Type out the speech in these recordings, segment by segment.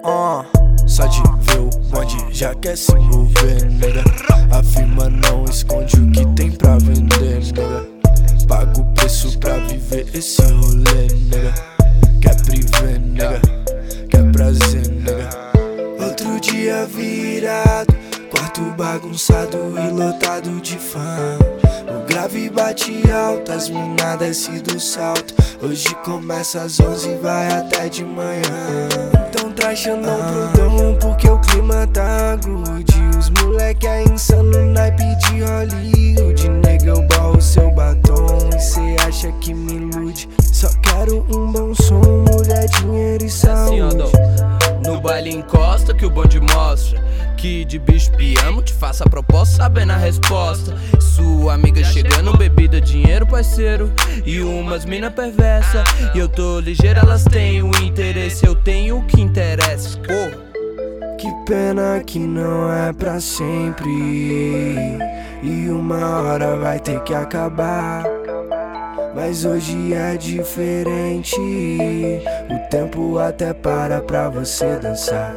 Só de ver o bonde já quer se envolver, nega. A firma não esconde o que tem pra vender, nega. Paga o preço pra viver esse rolê, nega. Quer priver, nega. Quer prazer, nega. Outro dia virado, quarto bagunçado e lotado de fã. O grave bate alto, as mina desce do salto. Hoje começa às 11 e vai até de manhã. Então traz Xandão pro dom, porque o clima tá good. Os moleque é insano, naipe de Hollywood. Nega, eu borro seu batom e cê acha que me ilude. Só quero um bom som, mulher, dinheiro e saúde. No baile encosta que o bonde mostra que de bicho piamo, te faço a proposta sabendo a resposta. Sua amiga chegando, bebida, dinheiro, parceiro, e umas mina perversa. E eu tô ligeiro, elas têm o interesse, eu tenho o que interessa. Que pena que não é pra sempre, e uma hora vai ter que acabar. Mas hoje é diferente, o tempo até para pra você dançar.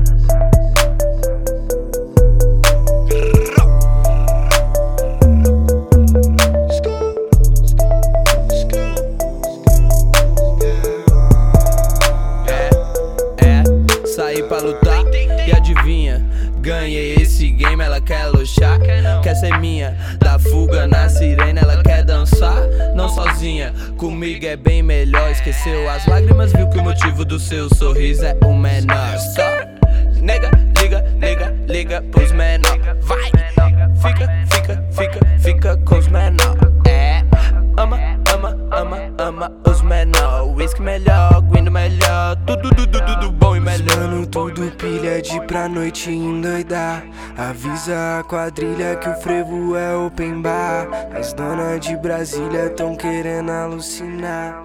Saí pra lutar e adivinha, ganhei esse game, ela quer luxar, quer ser minha. Da fuga na sirene, ela quer dançar, não sozinha, comigo é bem melhor. Esqueceu as lágrimas, viu que o motivo do seu sorriso é o menor. Só nega, liga, liga, liga pros menor. Vai, fica com os menor. Ama os menor. Whisky melhor, guindo melhor, tudo bom e melhor. Mano, tudo pilha de pra noite endoidar. Avisa a quadrilha que o frevo é open bar. As donas de Brasília tão querendo alucinar.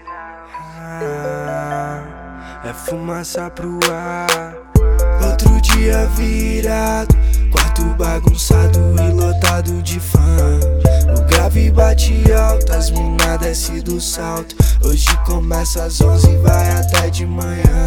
É fumaça pro ar. Outro dia virado, quarto bagunçado e lotado de fã. O grave bate alto, as mina desce do salto. Hoje começa às 11 e vai até de manhã.